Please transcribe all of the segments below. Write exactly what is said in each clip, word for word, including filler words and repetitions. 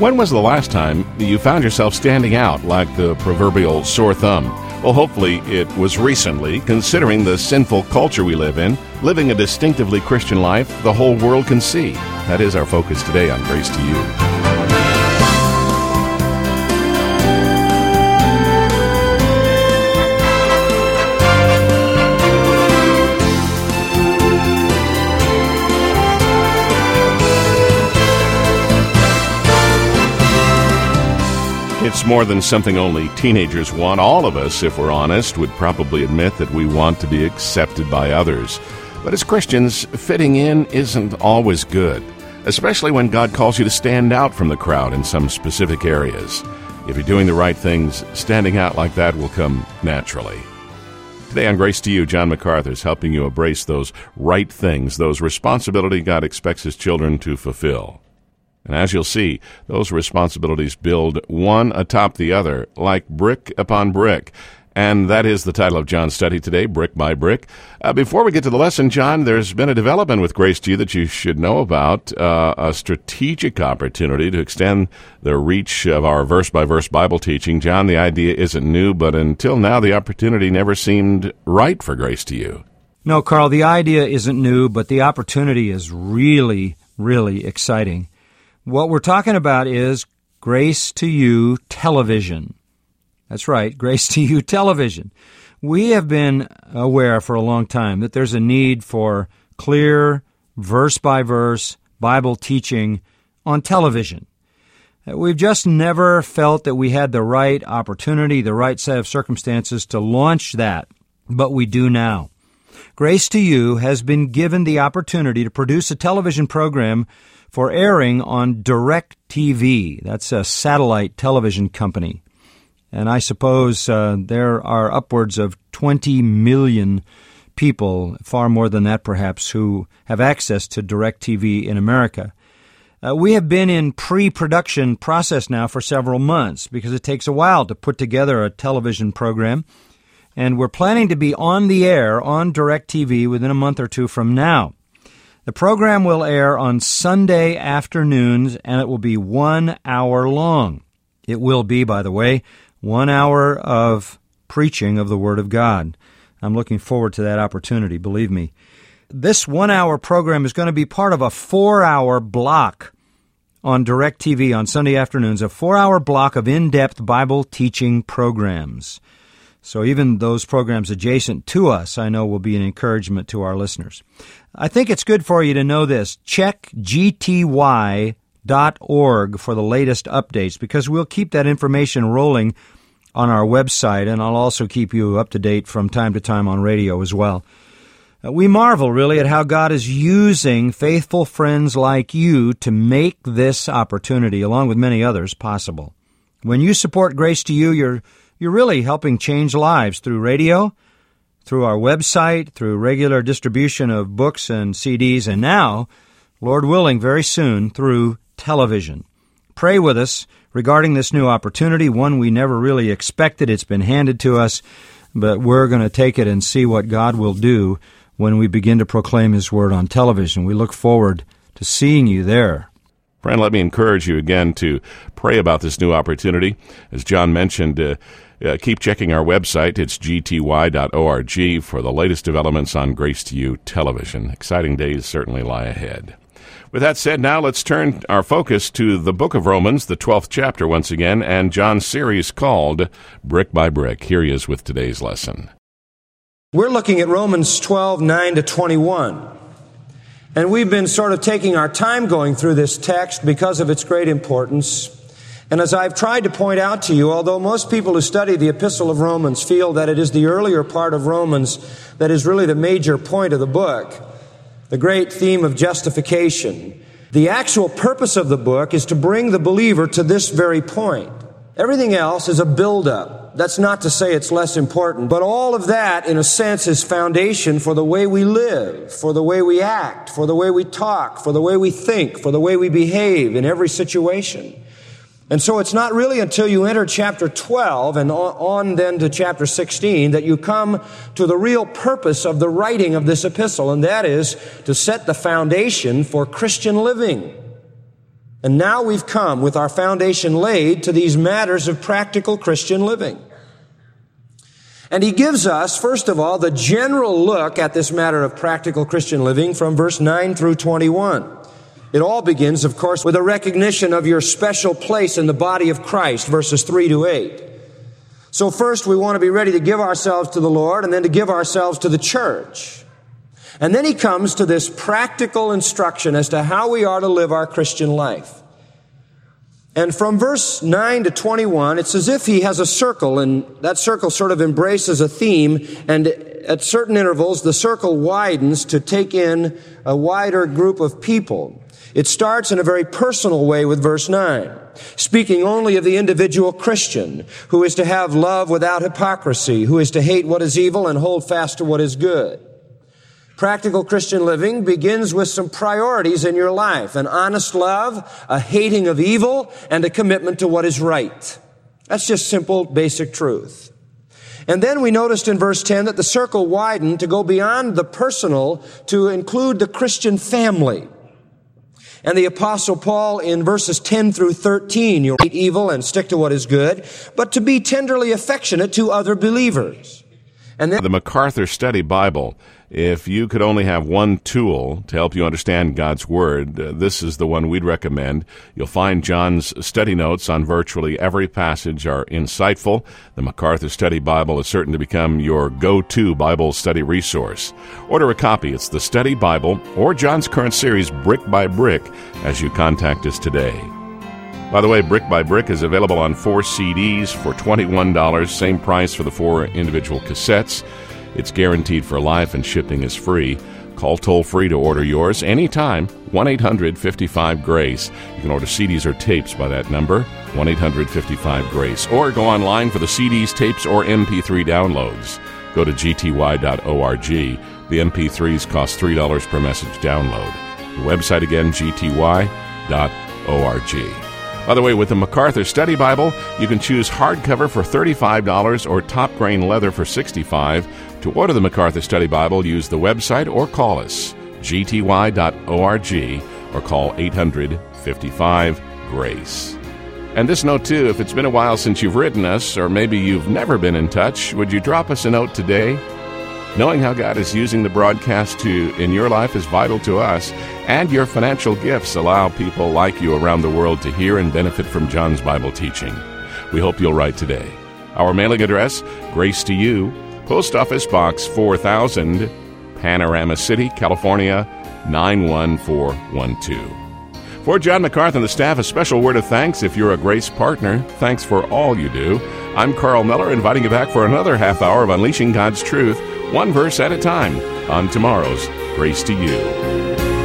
When was the last time you found yourself standing out like the proverbial sore thumb? Well, hopefully it was recently, considering the sinful culture we live in, living a distinctively Christian life the whole world can see. That is our focus today on Grace to You. It's more than something only teenagers want. All of us, if we're honest, would probably admit that we want to be accepted by others. But as Christians, fitting in isn't always good, especially when God calls you to stand out from the crowd in some specific areas. If you're doing the right things, standing out like that will come naturally. Today on Grace to You, John MacArthur is helping you embrace those right things, those responsibilities God expects His children to fulfill. And as you'll see, those responsibilities build one atop the other, like brick upon brick. And that is the title of John's study today, Brick by Brick. Uh, before we get to the lesson, John, there's been a development with Grace to You that you should know about, uh, a strategic opportunity to extend the reach of our verse-by-verse Bible teaching. John, the idea isn't new, but until now, the opportunity never seemed right for Grace to You. No, Carl, the idea isn't new, but the opportunity is really, really exciting. What we're talking about is Grace to You Television. That's right, Grace to You Television. We have been aware for a long time that there's a need for clear, verse-by-verse Bible teaching on television. We've just never felt that we had the right opportunity, the right set of circumstances to launch that, but we do now. Grace to You has been given the opportunity to produce a television program for airing on DirecTV. That's a satellite television company. And I suppose uh, there are upwards of twenty million people, far more than that perhaps, who have access to DirecTV in America. Uh, we have been in pre-production process now for several months because it takes a while to put together a television program. And we're planning to be on the air on DirecTV within a month or two from now. The program will air on Sunday afternoons, and it will be one hour long. It will be, by the way, one hour of preaching of the Word of God. I'm looking forward to that opportunity, believe me. This one-hour program is going to be part of a four-hour block on DirecTV on Sunday afternoons, a four-hour block of in-depth Bible teaching programs. So even those programs adjacent to us, I know, will be an encouragement to our listeners. I think it's good for you to know this. Check G T Y dot org for the latest updates, because we'll keep that information rolling on our website, and I'll also keep you up to date from time to time on radio as well. Uh, we marvel, really, at how God is using faithful friends like you to make this opportunity, along with many others, possible. When you support Grace to You, you're You're really helping change lives through radio, through our website, through regular distribution of books and C Ds, and now, Lord willing, very soon, through television. Pray with us regarding this new opportunity, one we never really expected. It's been handed to us, but we're going to take it and see what God will do when we begin to proclaim His Word on television. We look forward to seeing you there. Friend, let me encourage you again to pray about this new opportunity. As John mentioned, uh, uh, keep checking our website. It's G T Y dot org for the latest developments on Grace to You Television. Exciting days certainly lie ahead. With that said, now let's turn our focus to the book of Romans, the twelfth chapter once again, and John's series called Brick by Brick. Here he is with today's lesson. We're looking at Romans twelve, nine to twenty-one. And we've been sort of taking our time going through this text because of its great importance. And as I've tried to point out to you, although most people who study the Epistle of Romans feel that it is the earlier part of Romans that is really the major point of the book, the great theme of justification, the actual purpose of the book is to bring the believer to this very point. Everything else is a build-up. That's not to say it's less important, but all of that, in a sense, is foundation for the way we live, for the way we act, for the way we talk, for the way we think, for the way we behave in every situation. And so it's not really until you enter chapter twelve and on then to chapter sixteen that you come to the real purpose of the writing of this epistle, and that is to set the foundation for Christian living. And now we've come with our foundation laid to these matters of practical Christian living. And he gives us, first of all, the general look at this matter of practical Christian living from verse nine through twenty-one. It all begins, of course, with a recognition of your special place in the body of Christ, verses three to eight. So first we want to be ready to give ourselves to the Lord and then to give ourselves to the church. And then he comes to this practical instruction as to how we are to live our Christian life. And from verse nine to twenty-one, it's as if he has a circle, and that circle sort of embraces a theme, and at certain intervals, the circle widens to take in a wider group of people. It starts in a very personal way with verse nine, speaking only of the individual Christian, who is to have love without hypocrisy, who is to hate what is evil and hold fast to what is good. Practical Christian living begins with some priorities in your life: an honest love, a hating of evil, and a commitment to what is right. That's just simple, basic truth. And then we noticed in verse ten that the circle widened to go beyond the personal to include the Christian family. And the Apostle Paul in verses ten through thirteen, you'll hate evil and stick to what is good, but to be tenderly affectionate to other believers. And then the MacArthur Study Bible. If you could only have one tool to help you understand God's Word, uh, this is the one we'd recommend. You'll find John's study notes on virtually every passage are insightful. The MacArthur Study Bible is certain to become your go-to Bible study resource. Order a copy. It's the Study Bible or John's current series, Brick by Brick, as you contact us today. By the way, Brick by Brick is available on four C Ds for twenty-one dollars, same price for the four individual cassettes. It's guaranteed for life and shipping is free. Call toll-free to order yours anytime, one eight hundred fifty-five GRACE. You can order C Ds or tapes by that number, one eight hundred fifty-five GRACE. Or go online for the C Ds, tapes, or M P three downloads. Go to g t y dot org. The M P threes cost three dollars per message download. The website again, g t y dot org. By the way, with the MacArthur Study Bible, you can choose hardcover for thirty-five dollars or top grain leather for sixty-five dollars. To order the MacArthur Study Bible, use the website or call us, g t y dot org, or call eight hundred fifty-five GRACE. And this note, too, if it's been a while since you've written us, or maybe you've never been in touch, would you drop us a note today? Knowing how God is using the broadcast to in your life is vital to us, and your financial gifts allow people like you around the world to hear and benefit from John's Bible teaching. We hope you'll write today. Our mailing address, Grace to You, Post Office Box four thousand, Panorama City, California, nine one four one two. For John MacArthur and the staff, a special word of thanks if you're a Grace partner. Thanks for all you do. I'm Carl Miller, inviting you back for another half hour of Unleashing God's Truth, one verse at a time, on tomorrow's Grace to You.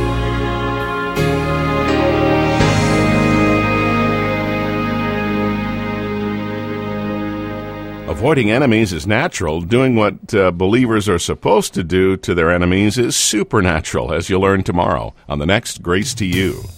Avoiding enemies is natural. Doing what uh, believers are supposed to do to their enemies is supernatural, as you'll learn tomorrow on the next Grace to You.